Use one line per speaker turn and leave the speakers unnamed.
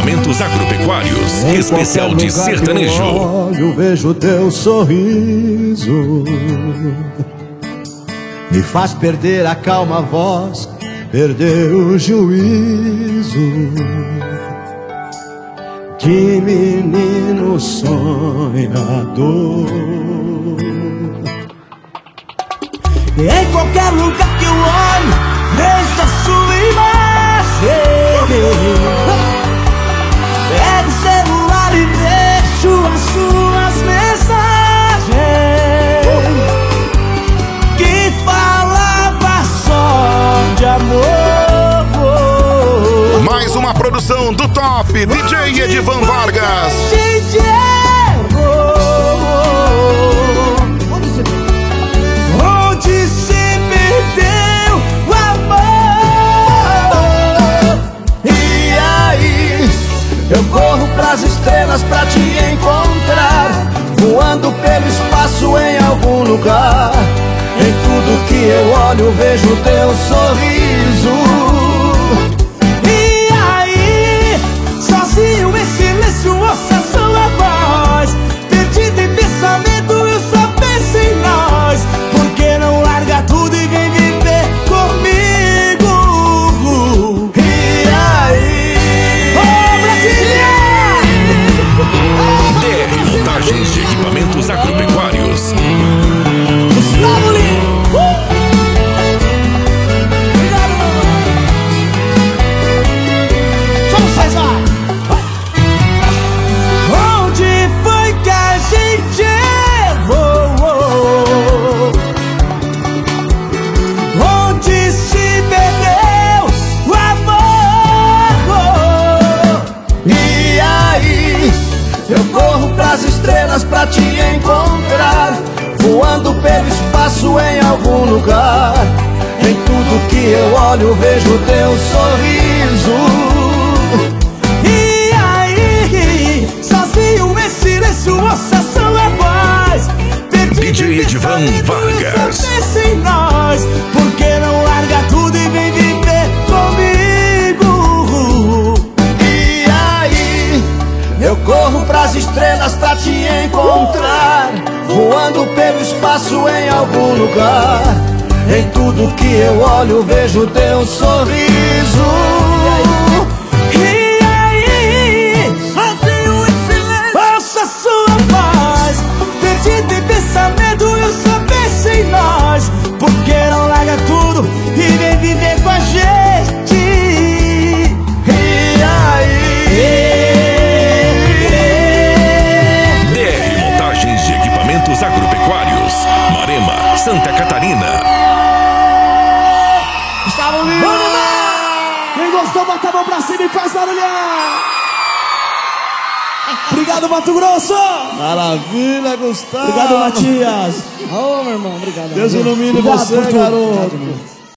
equipamentos agropecuários,
Em
especial de sertanejo.
Eu vejo teu sorriso, me faz perder a calma voz, perder o juízo. Que menino sonhador. Em qualquer lugar que eu olho, vejo a sua imagem. Pego o celular e deixo as suas mensagens que falava só de amor.
Mais uma produção do top DJ Edivan Vargas.
Onde se perdeu o amor? E aí, eu corro pras estrelas pra te encontrar, voando pelo espaço em algum lugar. Em tudo que eu olho vejo teu sorriso. E aí, sozinho em silêncio ouço a sua voz, perdido em pensamento eu só penso em nós. Por que não larga tudo e vem viver comigo? E aí, ô Brasília!
DR Montagens de Equipamentos Agropecuários.
Gustavo Lima! Obrigado, meu irmão! Só vocês, vai! Onde foi que a gente errou? Onde se perdeu o amor? E aí, eu corro pras estrelas pra te encontrar, voando pelo espaço em algum lugar. Em tudo que eu olho vejo teu sorriso. E aí, sozinho em silêncio ouço a sua voz,
DJ Edivan Vargas.
pensa em nós. Por que não larga tudo e vem viver comigo? E aí, eu corro pras estrelas pra te encontrar, voando pelo espaço em algum lugar. Em tudo que eu olho vejo teu sorriso. E aí, sozinho em silêncio ouço a sua voz, perdido em pensamento eu só penso em nós. Por que não larga tudo e vem viver com a gente? E aí,
DR Montagens de Equipamentos Agropecuários, Marema, Santa Catarina.
Gustavo Lima! Quem gostou, bota a mão pra cima e faz barulhão! Obrigado, Mato Grosso!
Maravilha, Gustavo!
Obrigado, Matias! Ô, meu irmão, obrigado.
Deus ilumine
Obrigado
você,
por tudo.
garoto.
Obrigado,